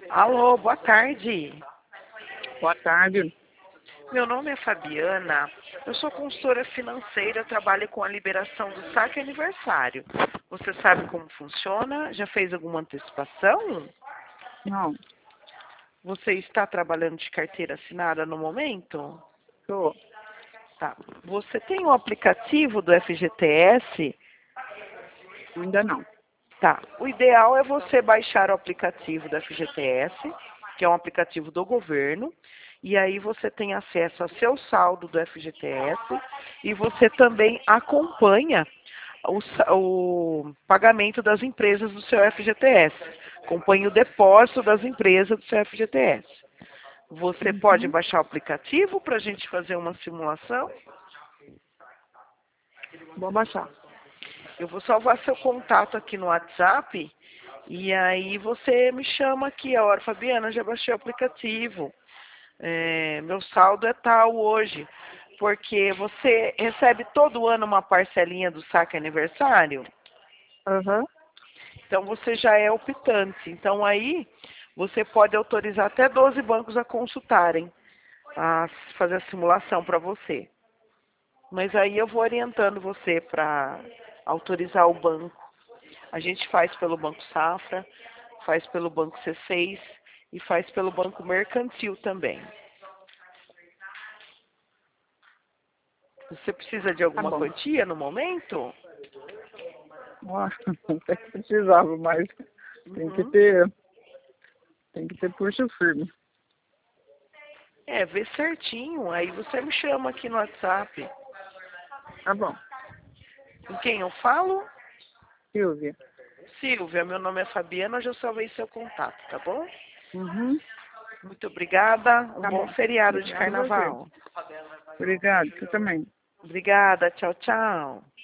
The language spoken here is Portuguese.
Alô, boa tarde. Boa tarde. Meu nome é Fabiana. Eu sou consultora financeira, trabalho com a liberação do saque aniversário. Você sabe como funciona? Já fez alguma antecipação? Não, Você está trabalhando de carteira assinada no momento? tô. Tá. Você tem o aplicativo do FGTS? Ainda não. Tá. O ideal é você baixar o aplicativo do FGTS, que é um aplicativo do governo, e aí você tem acesso ao seu saldo do FGTS e você também acompanha o pagamento das empresas do seu FGTS. Acompanha o depósito das empresas do seu FGTS. Você pode Uhum. baixar o aplicativo para a gente fazer uma simulação? Vou baixar. Eu vou salvar seu contato aqui no WhatsApp e aí você me chama aqui, a hora, Fabiana, já baixei o aplicativo. Meu saldo é tal hoje, porque você recebe todo ano uma parcelinha do saque aniversário, Aham. então você já é optante. Então aí você pode autorizar até 12 bancos a consultarem, a fazer a simulação para você. Mas aí eu vou orientando você para autorizar o banco. A gente faz pelo Banco Safra, faz pelo Banco C6 e faz pelo Banco Mercantil também. Você precisa de Tá alguma bom. quantia no momento? Nossa, até que precisava, mas tem que Uhum. ter, tem que ter pulso firme. Vê certinho. Aí você me chama aqui no WhatsApp. Tá bom. Com quem eu falo? Silvia. Silvia, meu nome é Fabiana, eu já salvei seu contato, tá bom? Uhum. Muito obrigada. Um Tá bom bom. feriado de Obrigada a você. carnaval. Obrigado. Você também. Obrigada. Tchau, tchau.